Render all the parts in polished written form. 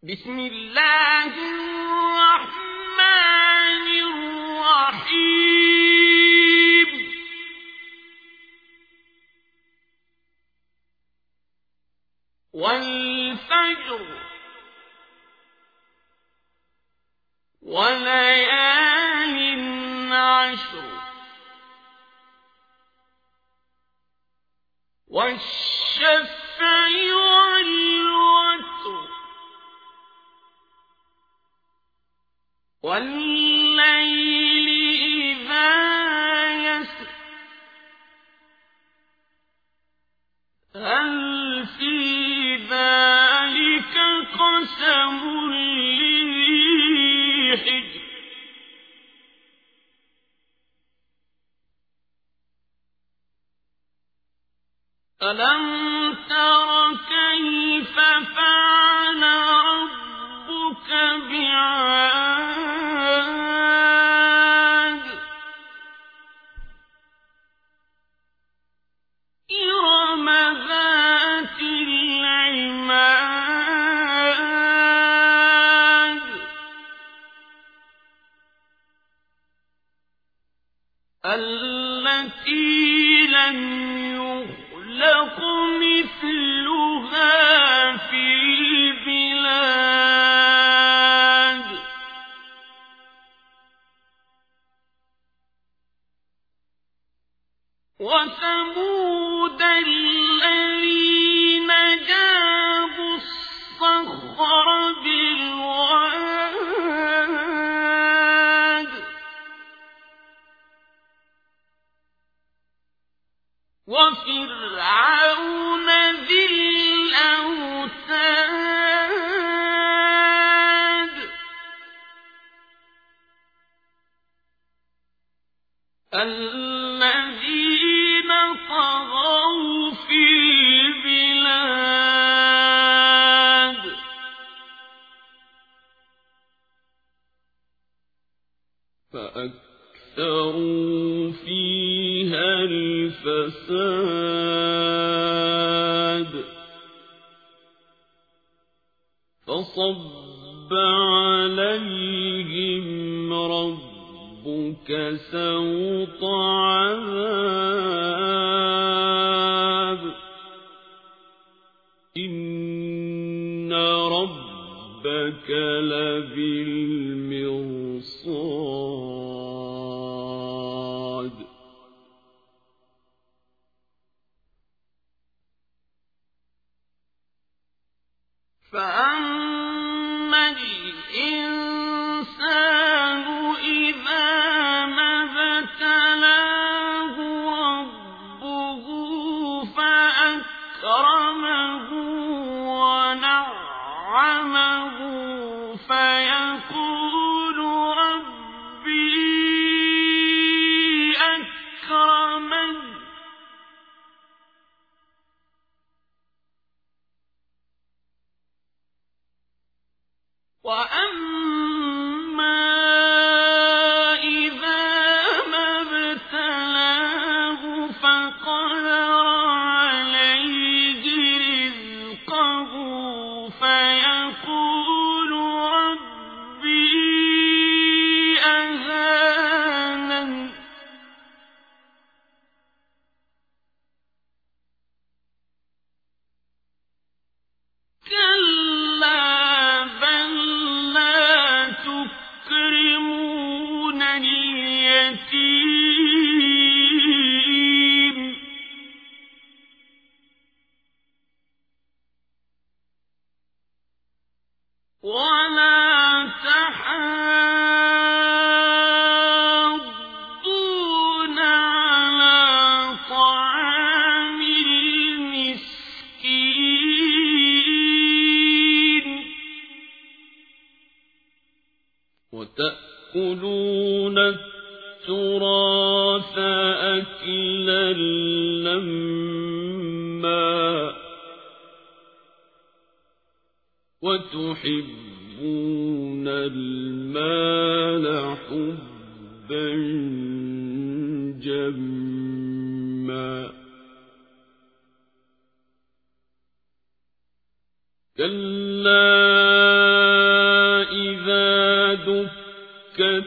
بسم الله الرحمن الرحيم والفجر وليال عشر والشفع والوتر والليل إذا يسر هل في ذلك قسم لذي حجر ألم تر كيف فعل ربك بعاد إرم ذات العماد التي لم يخلق مثلها في البلاد وثمود الذين جابوا الصخر بالواد وفرعون ذي الأوتاد الذين طغوا في البلاد فأكثروا فيها الفساد فصب عليهم ربك سوط عذاب إن ربك لبالمرصاد فأما الإنسان إذا ما ابتلاه ربه فأكرمه ونعمه فيقول ربي أكرمن وأما إذا ما ابتلاه فقدر عليه رزقه فيقول ربي أهانن كلا بل لا تكرمون اليتيم ولا تحاضون على طعام المسكين وتأكلون التراث أكلا لما وتحبون المال حبا جما كلا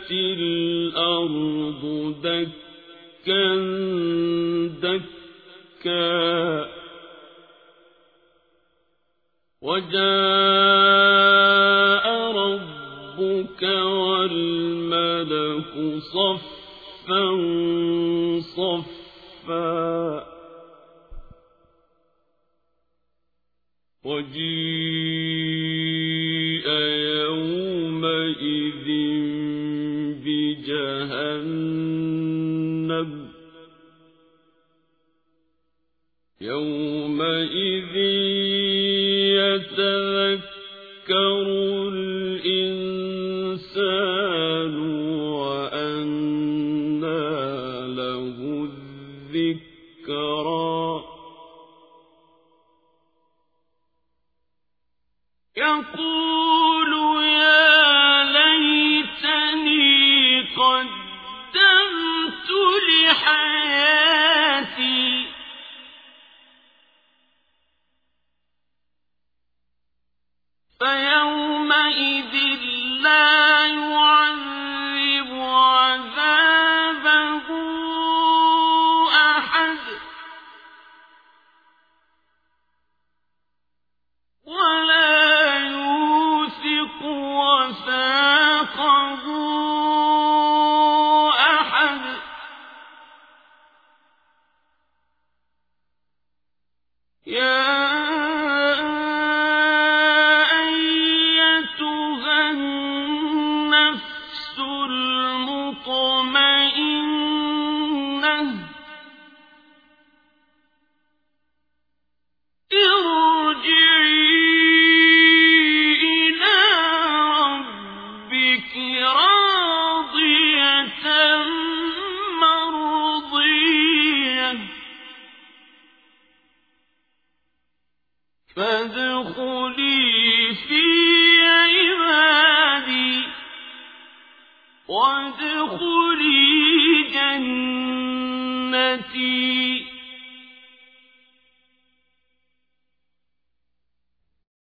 الأرض دكا دكا وجاء ربك والملك صفا صفا وجيء يومئذ بجهنم يومئذ يتذكر الإنسان وأنى له الذكرى يقول يا ليتني قدمت لحياتي فيومئذ لا يعذب عذابه أحد ولا يوثق وثاقه أحد يا أيتها النفس المطمئنة ارجعي إلى ربك راضية مرضية فادخلي في عبادي وادخلي جنتي